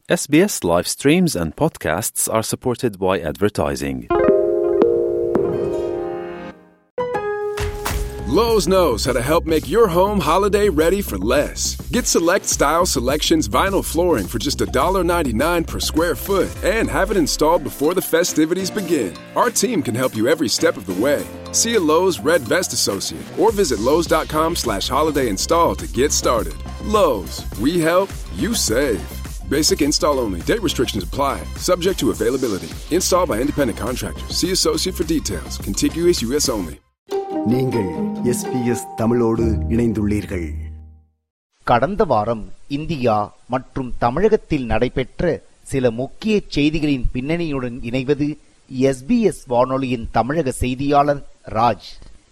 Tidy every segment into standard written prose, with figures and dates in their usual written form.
SBS live streams and podcasts are supported by advertising. Lowe's knows how to help make your home holiday ready for less. Get Select Style Selections vinyl flooring for just $1.99 per square foot and have it installed before the festivities begin. Our team can help you every step of the way. See a Lowe's Red Vest associate or visit lowes.com/holidayinstall to get started. Lowe's, we help, you save. Basic install only. Date restrictions apply. Subject to availability. Installed by independent contractors. See associate for details. Contiguous US only. நீங்கள் SBS தமிழோடு இணைந்துள்ளீர்கள். கடந்த வாரம் India மற்றும் தமிழகத்தில் நடைபெற்ற சில முக்கிய செய்திகளின் பின்னணியுடன் இணைவது SBS வானொலியின் தமிழக செய்தியாளர் ராஜ்.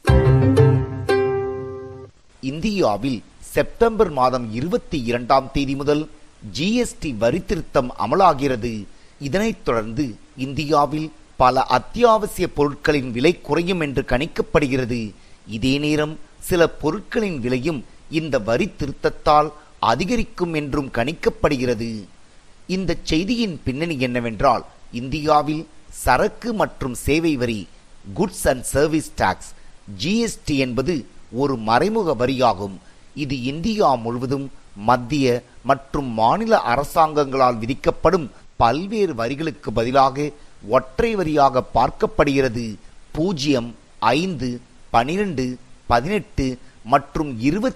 இந்தியாவில் செப்டம்பர் மாதம் 22ஆம் தேதி முதல் GST வரி திருத்தம் அமலாகிறது. இதனைத் தொடர்ந்து இந்தியாவில் பல அத்தியாவசிய பொருட்களின் விலை குறையும் என்று கணிக்கப்படுகிறது. இதே நேரம் சில பொருட்களின் விலையும் இந்த வரி திருத்தத்தால் அதிகரிக்கும் என்றும் கணிக்கப்படுகிறது. இந்த செய்தியின் பின்னணி என்னவென்றால், இந்தியாவில் சரக்கு மற்றும் சேவை வரி goods and service tax GST என்பது ஒரு மறைமுக வரியாகும். இது இந்தியா முழுவதும் மத்திய மற்றும் மாநில அரசாங்கங்களால் விதிக்கப்படும் பல்வேறு வரிகளுக்கு பதிலாக ஒற்றை வரியாக பார்க்கப்படுகிறது. 0, 5, 12, 18 மற்றும்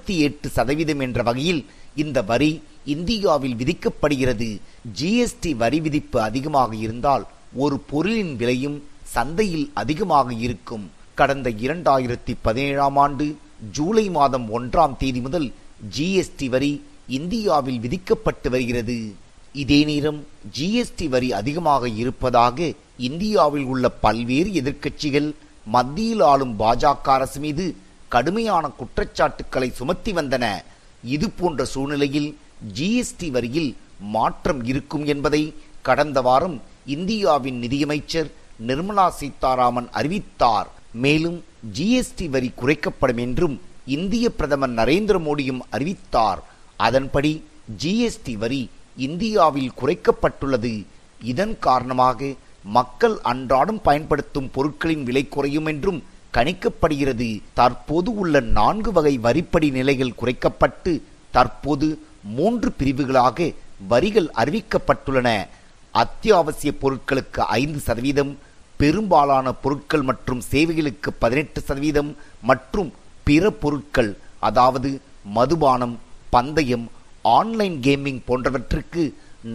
28% என்ற வகையில் இந்த வரி இந்தியாவில் விதிக்கப்படுகிறது. GST வரி விதிப்பு அதிகமாக இருந்தால் ஒரு பொருளின் விலையும் சந்தையில் அதிகமாக இருக்கும். கடந்த 2017ஆம் ஆண்டு ஜூலை மாதம் 1ஆம் தேதி முதல் GST வரி இந்தியாவில் விதிக்கப்பட்டு வருகிறது. இதே நேரம் GST வரி அதிகமாக இருப்பதாக இந்தியாவில் உள்ள பல்வேறு எதிர்க்கட்சிகள் மத்தியில் ஆளும் பாஜக அரசு மீது கடுமையான குற்றச்சாட்டுக்களை சுமத்தி வந்தன. இது போன்ற சூழ்நிலையில் GST வரியில் மாற்றம் இருக்கும் என்பதை கடந்த வாரம் இந்தியாவின் நிதியமைச்சர் நிர்மலா சீதாராமன் அறிவித்தார். மேலும் GST வரி குறைக்கப்படும் என்றும் இந்திய பிரதமர் நரேந்திர மோடியும் அறிவித்தார். அதன்படி GST வரி இந்தியாவில் குறைக்கப்பட்டுள்ளது. இதன் காரணமாக மக்கள் அன்றாடம் பயன்படுத்தும் பொருட்களின் விலை குறையும் என்றும் கணிக்கப்படுகிறது. தற்போது உள்ள 4 வகை வரிப்படி நிலைகள் குறைக்கப்பட்டு தற்போது 3 பிரிவுகளாக வரிகள் அறிவிக்கப்பட்டுள்ளன. அத்தியாவசிய பொருட்களுக்கு 5%, பெரும்பாலான பொருட்கள் மற்றும் சேவைகளுக்கு 18% மற்றும் பிற பொருட்கள், அதாவது மதுபானம், பந்தயம், ஆன்லைன் கேமிங் போன்றவற்றுக்கு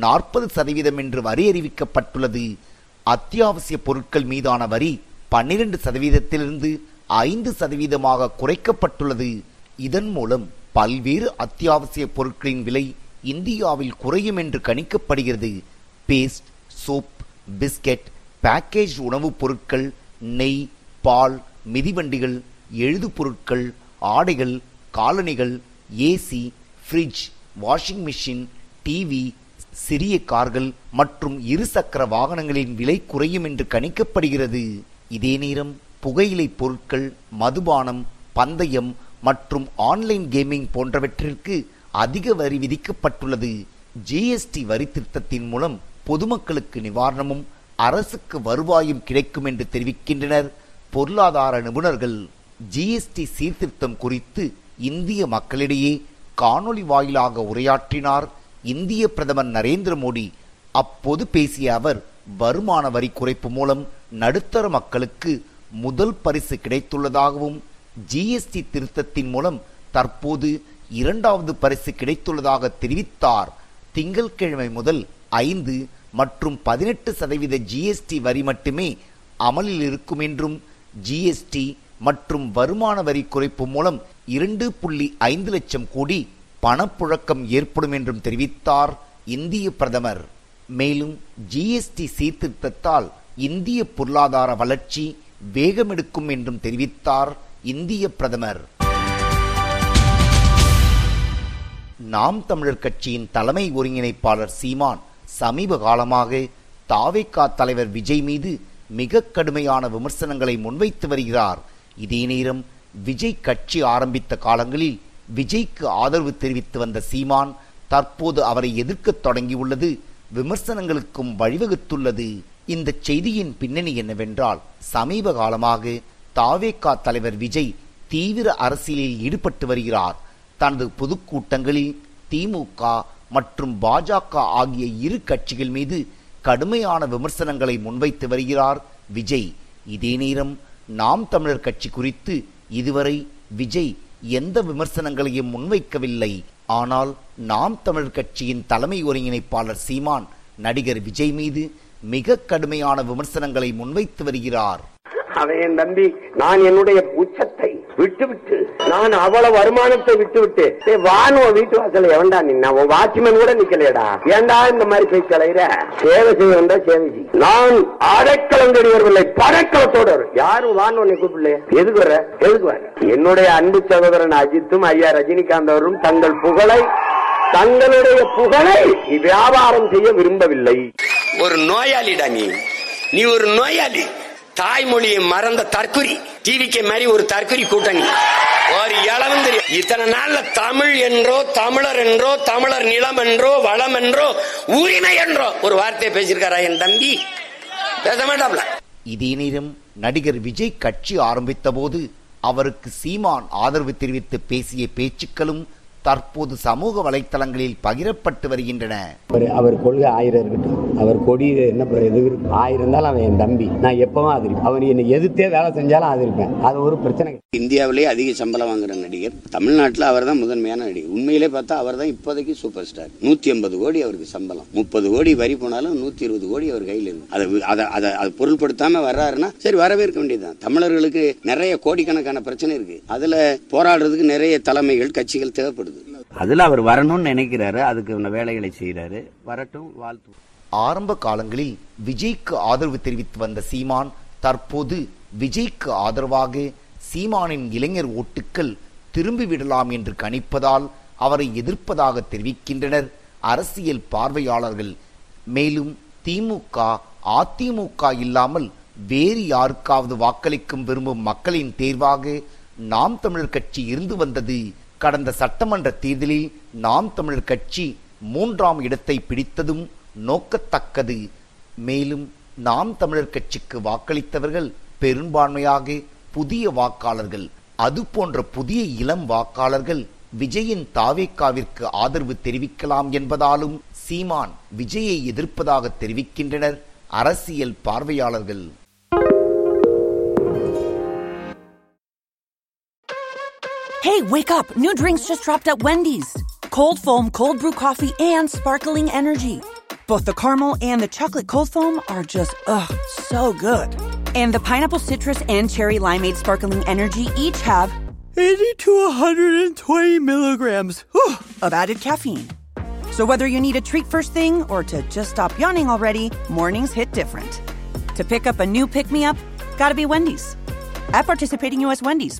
40% என்று வரி அறிவிக்கப்பட்டுள்ளது. அத்தியாவசிய பொருட்கள் மீதான வரி 12%இலிருந்து 5% குறைக்கப்பட்டுள்ளது. இதன் மூலம் பல்வேறு அத்தியாவசிய பொருட்களின் விலை இந்தியாவில் குறையும் என்று கணிக்கப்படுகிறது. பேஸ்ட், சோப், பிஸ்கட், பேக்கேஜ் உணவுப் பொருட்கள், நெய், பால், மிதிவண்டிகள், எழுது பொருட்கள், ஆடைகள், காலணிகள், AC, fridge, washing machine, TV, சிறிய கார்கள் மற்றும் இருசக்கர வாகனங்களின் விலை குறையும் என்று கணிக்கப்படுகிறது. இதே நேரம் புகையிலை பொருட்கள், மதுபானம், பந்தயம் மற்றும் ஆன்லைன் கேமிங் போன்றவற்றிற்கு அதிக வரி விதிக்கப்பட்டுள்ளது. GST வரி திருத்தத்தின் மூலம் பொதுமக்களுக்கு நிவாரணமும் அரசுக்கு வருவாயும் கிடைக்கும் என்று தெரிவிக்கின்றனர் பொருளாதார நிபுணர்கள். GST சீர்திருத்தம் குறித்து இந்திய மக்களிடையே காணொலி வாயிலாக உரையாற்றினார் இந்திய பிரதமர் நரேந்திர மோடி. அப்போது பேசிய அவர், வருமான வரி குறைப்பு மூலம் நடுத்தர மக்களுக்கு முதல் பரிசு கிடைத்துள்ளதாகவும் GST திருத்தத்தின் மூலம் தற்போது 2வது பரிசு கிடைத்துள்ளதாக தெரிவித்தார். திங்கட்கிழமை முதல் 5 மற்றும் 18% GST வரி மட்டுமே அமலில் இருக்கும் என்றும் GST மற்றும் வருமான வரி குறைப்பு மூலம் 2.5 லட்சம் கோடி பணப்புழக்கம் ஏற்படும் என்றும் தெரிவித்தார் இந்திய பிரதமர். மேலும் GST சீர்திருத்தத்தால் இந்திய பொருளாதார வளர்ச்சி வேகமெடுக்கும் என்றும் தெரிவித்தார் இந்திய பிரதமர். நாம் தமிழர் கட்சியின் தலைமை ஒருங்கிணைப்பாளர் சீமான் சமீப காலமாக தாவேகா தலைவர் விஜய் மீது மிக கடுமையான விமர்சனங்களை முன்வைத்து வருகிறார். இதே நேரம் விஜய் கட்சி ஆரம்பித்த காலங்களில் விஜய்க்கு ஆதரவு தெரிவித்து வந்த சீமான் தற்போது அவரை எதிர்க்க தொடங்கியுள்ளது விமர்சனங்களுக்கும் வழிவகுத்துள்ளது. இந்த செய்தியின் பின்னணி என்னவென்றால், சமீப காலமாக தாவேகா தலைவர் விஜய் தீவிர அரசியலில் ஈடுபட்டு வருகிறார். தனது பொதுக்கூட்டங்களில் திமுக மற்றும் பாஜக ஆகிய இரு கட்சிகள் மீது கடுமையான விமர்சனங்களை முன்வைத்து வருகிறார் விஜய். இதே நேரம் நாம் தமிழர் கட்சி குறித்து இதுவரை விஜய் எந்த விமர்சனங்களையும் முன்வைக்கவில்லை. ஆனால் நாம் தமிழர் கட்சியின் தலைமை ஒருங்கிணைப்பாளர் சீமான் நடிகர் விஜய் மீது மிக கடுமையான விமர்சனங்களை முன்வைத்து வருகிறார். அவன் என் தம்பி, நான் என்னுடைய உச்சத்தை விட்டுவிட்டு, நான் அவ்வளவு வருமானத்தை விட்டுவிட்டு வானுவ வீட்டு வாசல எவன்டா நின்னா? உன் வாட்ச்மேன் கூட நிக்கலையடா. ஏண்டா இந்த மாதிரி போய் கலையிற? சேவை செய்ய வந்தா சேவை செய். நான் அடைக்கலம் தெரியவில்லை, படைக்கலத்தோடு. யாரும் வானுவனை கூப்பிடல. எதுக்கு வர? எதுக்கு வர? என்னுடைய அன்பு சகோதரன் அஜித்தும் ஐயா ரஜினிகாந்த் அவரும் தங்களுடைய புகழை வியாபாரம் செய்ய விரும்பவில்லை. ஒரு நோயாளிடா நீ ஒரு நோயாளி. தாய்மொழியை மறந்த தற்குறி, டிவிக்கு மாதிரி ஒரு தற்குறி கூட்டணி. ஒரு இளவும் தெரியும். இத்தனை நாள்ல தமிழ் என்றோ, தமிழர் என்றோ, தமிழர் நிலம் என்றோ, வளம் என்றோ, உரிமை என்றோ ஒரு வார்த்தையை பேசியிருக்காரா என் தம்பி? பேச மாட்டாப்ல. இதே நேரம் நடிகர் விஜய் கட்சி ஆரம்பித்த போது அவருக்கு சீமான் ஆதரவு தெரிவித்து பேசிய பேச்சுக்களும் தற்போது சமூக வலைத்தளங்களில் பகிரப்பட்டு வருகின்றன. அவர் கொள்கை 1000 இருக்கட்டும், அவர் கொடி என்ன எது 1000 இருந்தாலும் அவன் என் தம்பி, நான் எப்பவும் ஆதரிப்பேன். அவன் என்னை எதிர்த்தே வேலை செஞ்சாலும் ஆதரிப்பேன். அது ஒரு பிரச்சனை. இந்தியாவிலேயே அதிக சம்பளம் வாங்குற நடிகர் தமிழ்நாட்டில் அவர் தான் முதன்மையான நடிகர். உண்மையிலே பார்த்தா அவர் தான் இப்போதைக்கு சூப்பர் ஸ்டார். 180 கோடி அவருக்கு சம்பளம். 30 கோடி வரி போனாலும் 120 கோடி அவர் கையில் இருக்கு. அதை பொருள்படுத்தாம வர்றாருன்னா சரி, வரவேற்க வேண்டியதுதான். தமிழர்களுக்கு நிறைய கோடிக்கணக்கான பிரச்சனை இருக்கு. அதுல போராடுறதுக்கு நிறைய தலைமைகள், கட்சிகள் தேவைப்படுது. அதுல அவர் வரணும்னு நினைக்கிறாரு, அதுக்கு வேலைகளை செய்யறாரு. வரட்டும், வாழ்த்து. ஆரம்ப காலங்களில் விஜய்க்கு ஆதரவு தெரிவித்து வந்த சீமான் தற்போது விஜய்க்கு ஆதரவாக சீமானின் இளைஞர் ஓட்டுக்கள் திரும்பிவிடலாம் என்று கணிப்பதால் அவரை எதிர்ப்பதாக தெரிவிக்கின்றனர் அரசியல் பார்வையாளர்கள். மேலும் திமுக, அதிமுக இல்லாமல் வேறு யாருக்காவது வாக்களிக்கும் விரும்பும் மக்களின் தேர்வாக நாம் தமிழர் கட்சி இருந்து வந்தது. கடந்த சட்டமன்ற தேர்தலில் நாம் தமிழர் கட்சி 3ஆம் இடத்தை பிடித்ததும் நோக்கத்தக்கது. மேலும் நாம் தமிழர் கட்சிக்கு வாக்களித்தவர்கள் பெரும்பான்மையாக புதிய வாக்காளர்கள். அதுபோன்ற புதிய இளம் வாக்காளர்கள் விஜயின் தாவேகாவிற்கு ஆதரவு தெரிவிக்கலாம் என்பதாலும் சீமான் விஜயை எதிர்ப்பதாக தெரிவிக்கின்றனர் அரசியல் பார்வையாளர்கள். Hey, wake up! New drinks just dropped at Wendy's. Cold foam, cold brew coffee, and sparkling energy. Both the caramel and the chocolate cold foam are just, so good. And the pineapple citrus and cherry limeade sparkling energy each have 80 to 120 milligrams of added caffeine. So whether you need a treat first thing or to just stop yawning already, mornings hit different. To pick up a new pick-me-up, gotta be Wendy's. At participating U.S. Wendy's.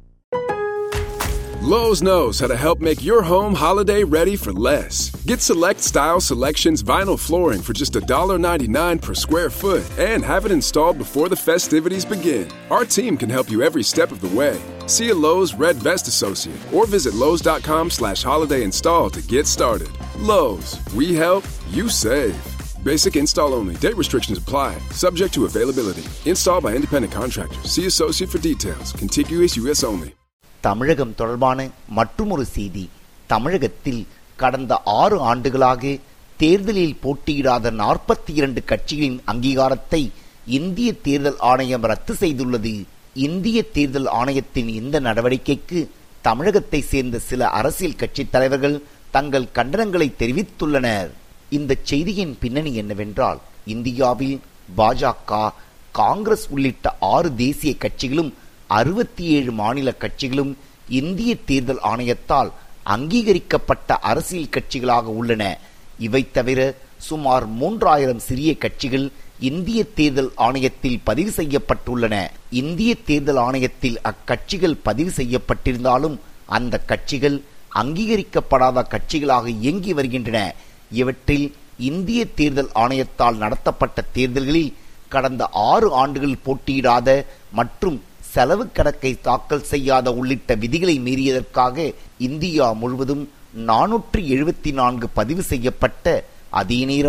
Lowe's knows how to help make your home holiday ready for less. Get Select Style Selections vinyl flooring for just $1.99 per square foot and have it installed before the festivities begin. Our team can help you every step of the way. See a Lowe's Red Vest associate or visit Lowe's.com/holiday install to get started. Lowe's, we help, you save. Basic install only. Date restrictions apply. Subject to availability. Installed by independent contractors. See associate for details. Contiguous U.S. only. தமிழகம் தொடர்பான மற்றுமொரு செய்தி. தமிழகத்தில் கடந்த 6 ஆண்டுகளாக தேர்தலில் போட்டியிடாத 42 கட்சிகளின் அங்கீகாரத்தை இந்திய தேர்தல் ஆணையம் ரத்து செய்துள்ளது. இந்திய தேர்தல் ஆணையத்தின் இந்த நடவடிக்கைக்கு தமிழகத்தை சேர்ந்த சில அரசியல் கட்சி தலைவர்கள் தங்கள் கண்டனங்களை தெரிவித்துள்ளனர். இந்த செய்தியின் பின்னணி என்னவென்றால், இந்தியாவில் பாஜக, காங்கிரஸ் உள்ளிட்ட 6 தேசிய கட்சிகளும் 67 மாநில கட்சிகளும் இந்திய தேர்தல் ஆணையத்தால் அங்கீகரிக்கப்பட்ட அரசியல் கட்சிகளாக உள்ளன. இவை தவிர சுமார் 3000 சிறிய கட்சிகள் இந்திய தேர்தல் ஆணையத்தில் பதிவு செய்யப்பட்டுள்ளன. இந்திய தேர்தல் ஆணையத்தில் அக்கட்சிகள் பதிவு செய்யப்பட்டிருந்தாலும் அந்த கட்சிகள் அங்கீகரிக்கப்படாத கட்சிகளாக இயங்கி வருகின்றன. இவற்றில் இந்திய தேர்தல் ஆணையத்தால் நடத்தப்பட்ட தேர்தல்களில் கடந்த 6 ஆண்டுகள் போட்டியிடாத மற்றும் செலவு கணக்கை தாக்கல் செய்யாத உள்ளிட்ட விதிகளை மீறியதற்காக இந்தியா முழுவதும் 474 பதிவு செய்யப்பட்ட, அதே நேரம்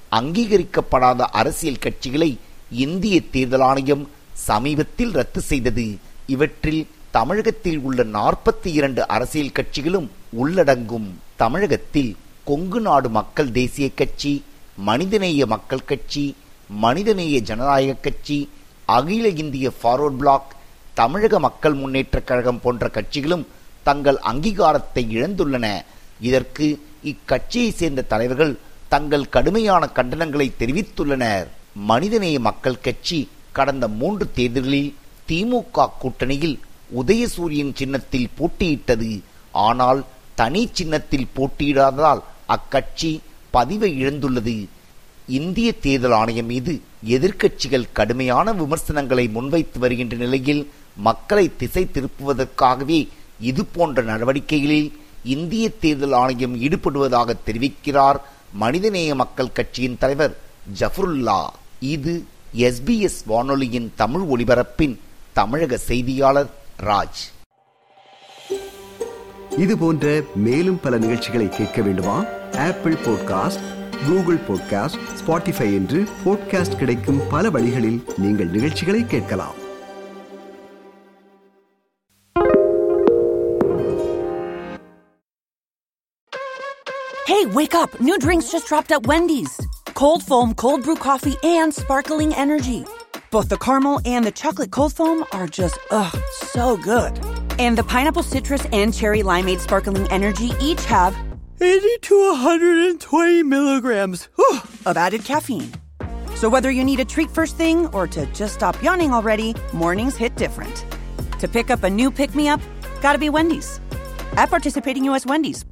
அங்கீகரிக்கப்படாத அரசியல் கட்சிகளை இந்திய தேர்தல் ஆணையம் சமீபத்தில் ரத்து செய்தது. இவற்றில் தமிழகத்தில் உள்ள 42 அரசியல் கட்சிகளும் உள்ளடங்கும். தமிழகத்தில் கொங்கு நாடு மக்கள் தேசிய கட்சி, மனிதநேய மக்கள் கட்சி, மனிதநேய ஜனநாயக கட்சி, அகில இந்திய ஃபார்வர்ட் பிளாக், தமிழக மக்கள் முன்னேற்ற கழகம் போன்ற கட்சிகளும் தங்கள் அங்கீகாரத்தை இழந்துள்ளன. இதற்கு இக்கட்சியை சேர்ந்த தலைவர்கள் தங்கள் கடுமையான கண்டனங்களை தெரிவித்துள்ளனர். மனிதநேய மக்கள் கட்சி கடந்த 3 தேர்தல்களில் திமுக கூட்டணியில் உதயசூரியன் சின்னத்தில் போட்டியிட்டது. ஆனால் தனி சின்னத்தில் போட்டியிடாததால் அக்கட்சி பதிவை இழந்துள்ளது. இந்திய தேர்தல் ஆணையம் மீது எதிர்க்கட்சிகள் கடுமையான விமர்சனங்களை முன்வைத்து வருகின்ற நிலையில் மக்களை திசை திருப்புவதற்காகவே இது போன்ற நடவடிக்கைகளில் இந்திய தேர்தல் ஆணையம் ஈடுபடுவதாக தெரிவிக்கிறார் மனிதநேய மக்கள் கட்சியின் தலைவர் ஜஃபருல்லா. இது SBS வானொலியின் தமிழ் ஒலிபரப்பின் தமிழக செய்தியாளர் ராஜ். இது போன்ற மேலும் பல நிகழ்ச்சிகளை கேட்க வேண்டுமா? Apple podcast, Google podcast, Spotify என்று பாட்காஸ்ட் கிடைக்கும் பல வழிகளில் நீங்கள் நிகழ்ச்சிகளை கேட்கலாம். Hey, wake up! New drinks just dropped at Wendy's. Cold foam, cold brew coffee, and sparkling energy. Both the caramel and the chocolate cold foam are just, so good. And the pineapple citrus and cherry limeade sparkling energy each have 80 to 120 milligrams of added caffeine. So whether you need a treat first thing or to just stop yawning already, mornings hit different. To pick up a new pick-me-up, gotta be Wendy's. At participating U.S. Wendy's,